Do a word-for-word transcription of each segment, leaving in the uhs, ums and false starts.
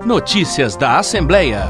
Notícias da Assembleia.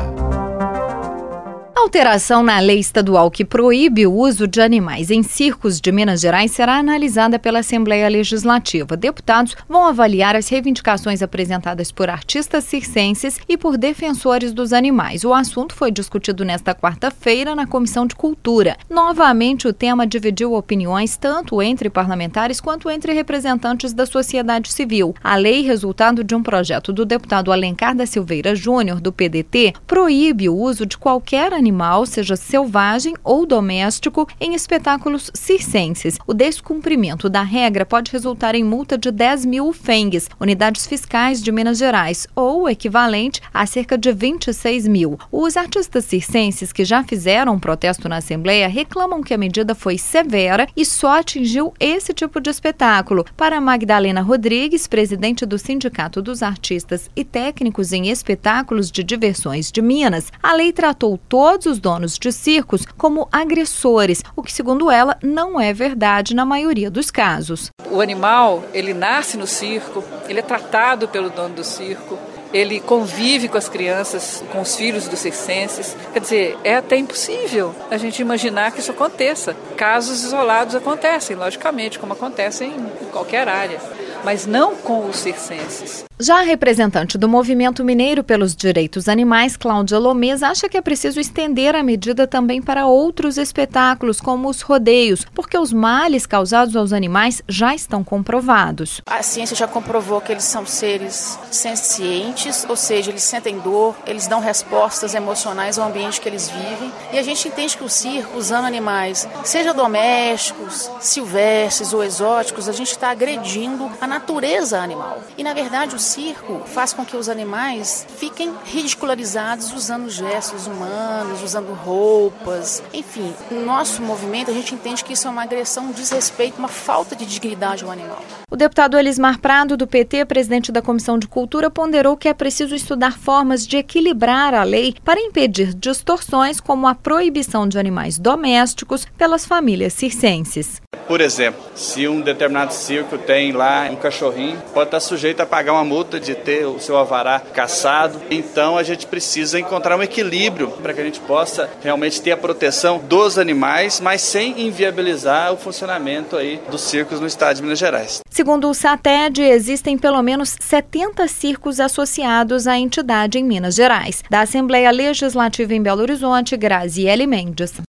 A alteração na lei estadual que proíbe o uso de animais em circos de Minas Gerais será analisada pela Assembleia Legislativa. Deputados vão avaliar as reivindicações apresentadas por artistas circenses e por defensores dos animais. O assunto foi discutido nesta quarta-feira na Comissão de Cultura. Novamente, o tema dividiu opiniões tanto entre parlamentares quanto entre representantes da sociedade civil. A lei, resultado de um projeto do deputado Alencar da Silveira Júnior, do P D T, proíbe o uso de qualquer animal animal, seja selvagem ou doméstico, em espetáculos circenses. O descumprimento da regra pode resultar em multa de dez mil fengues, unidades fiscais de Minas Gerais, ou o equivalente a cerca de vinte e seis mil. Os artistas circenses que já fizeram um protesto na Assembleia reclamam que a medida foi severa e só atingiu esse tipo de espetáculo. Para Magdalena Rodrigues, presidente do Sindicato dos Artistas e Técnicos em Espetáculos de Diversões de Minas, a lei tratou todos os donos de circos como agressores, o que, segundo ela, não é verdade na maioria dos casos. O animal, ele nasce no circo, ele é tratado pelo dono do circo, ele convive com as crianças, com os filhos dos circenses. Quer dizer, é até impossível a gente imaginar que isso aconteça. Casos isolados acontecem, logicamente, como acontecem em qualquer área, mas não com os circenses. Já a representante do Movimento Mineiro pelos Direitos Animais, Cláudia Lomez, acha que é preciso estender a medida também para outros espetáculos, como os rodeios, porque os males causados aos animais já estão comprovados. A ciência já comprovou que eles são seres sencientes, ou seja, eles sentem dor, eles dão respostas emocionais ao ambiente que eles vivem. E a gente entende que o circo, usando animais, seja domésticos, silvestres ou exóticos, a gente está agredindo a natureza animal. E, na verdade, o circo faz com que os animais fiquem ridicularizados usando gestos humanos, usando roupas. Enfim, no nosso movimento a gente entende que isso é uma agressão, um desrespeito, uma falta de dignidade ao animal. O deputado Elismar Prado, do P T, presidente da Comissão de Cultura, ponderou que é preciso estudar formas de equilibrar a lei para impedir distorções como a proibição de animais domésticos pelas famílias circenses. Por exemplo, se um determinado circo tem lá um cachorrinho, pode estar sujeito a pagar uma multa de ter o seu alvará caçado. Então a gente precisa encontrar um equilíbrio para que a gente possa realmente ter a proteção dos animais, mas sem inviabilizar o funcionamento aí dos circos no estado de Minas Gerais. Segundo o SATED, existem pelo menos setenta circos associados à entidade em Minas Gerais. Da Assembleia Legislativa em Belo Horizonte, Graziele Mendes.